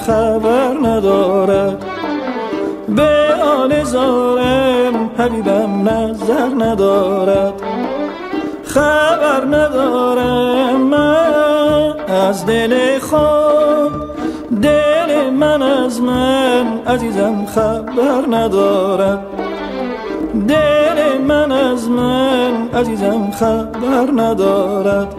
خبر ندارد، به حال زارم حبیبم نظر ندارد. خبر ندارم من از دل خود، دل من از من عزیزم خبر ندارد. دل من از من عزیزم خبر ندارد.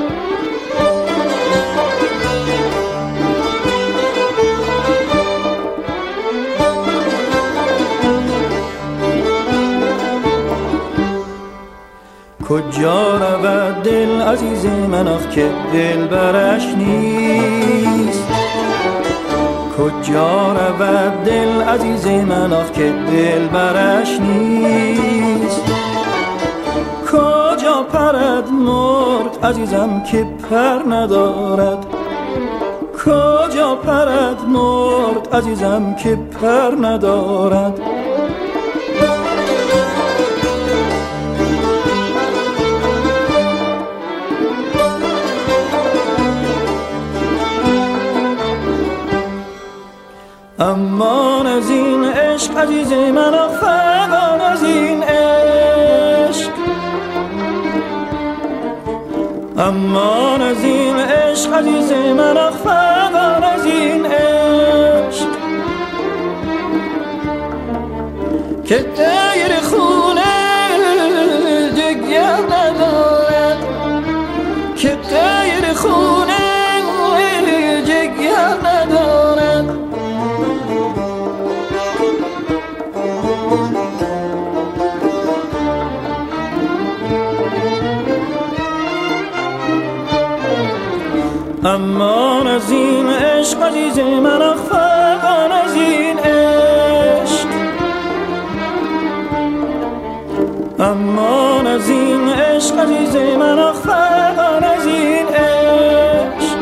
کجا رود دل عزیز من آخ که دل برش نیست؟ کجا رود دل عزیز من آخ که دل برش نیست؟ کجا پرد مرد عزیزم که پر ندارد؟ کجا پرد مرد عزیزم که پر ندارد؟ امان از این عشق عزیز من فغان از این عشق. امان از این عشق عزیز من فغان از این عشق، که دیر خونه دیگر ندارد، که دیر خونه دیگر ندارد. امان از این عشق عزیز من فغان از این عشق. امان از این عشق عزیز من فغان از این عشق،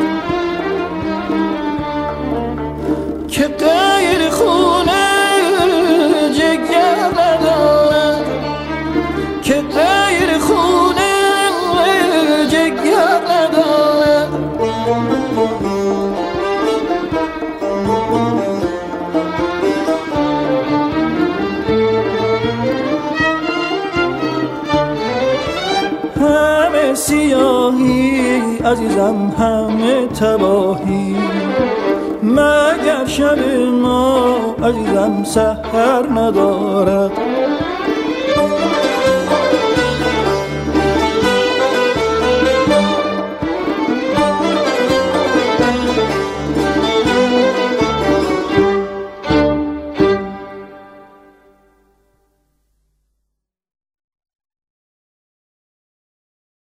که غیر خونه جگر ندارد، که غیر خونه جگر ندارد. همه سیاهی عزیزم همه تباهی، مگر شب ما عزیزم سحر ندارد.